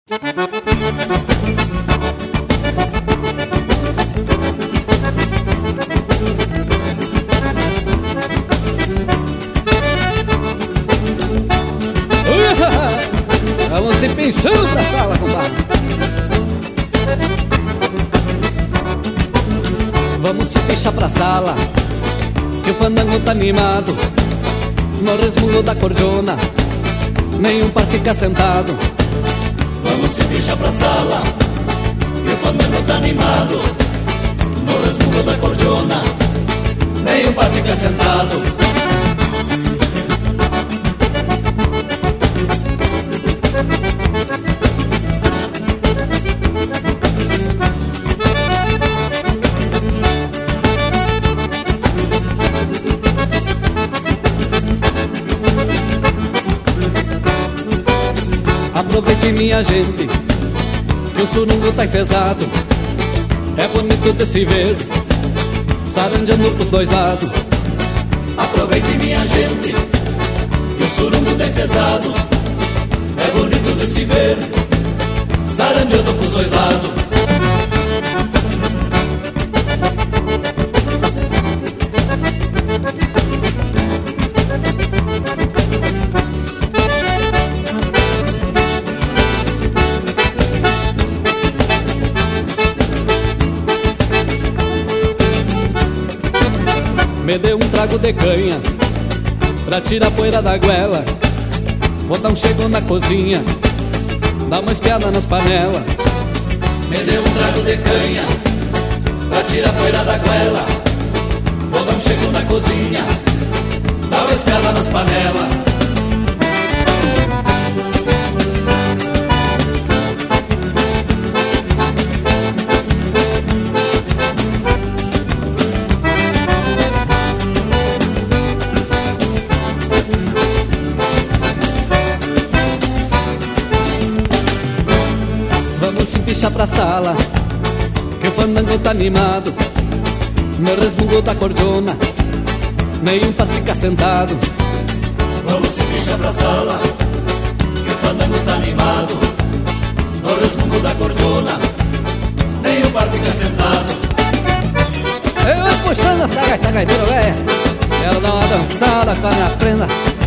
Vamos se pinchando pra sala, compadre. Vamos se pinchar pra sala, que o fandango tá animado. No resmungo da cordiona, nenhum par fica sentado. Vamos se pinchar pra sala, que o fandango tá animado. No resmungo da cordiona, nenhum par fica sentado. Aproveite, minha gente, que o surungo tá enfesado. É bonito de se ver, saranjando pros dois lados. Aproveite, minha gente, que o surungo tá enfesado. É bonito de se ver, saranjando pros dois lados. Me dê um trago de canha pra tirar a poeira da goela. Vou dar um chego na cozinha, dar uma espiada nas panelas. Me dê um trago de canha pra tirar a poeira da goela. Vou dar um chego na cozinha, dar uma espiada nas panelas. Vamos se pichar pra sala, que o fandango tá animado. No resmungo da cordiona, nenhum par fica sentado. Vamos se pichar pra sala, que o fandango tá animado. No resmungo da cordiona, nenhum par fica sentado. Eu vou puxando essa gaita gaiteira, velho. Quero dar uma dançada com a minha prenda.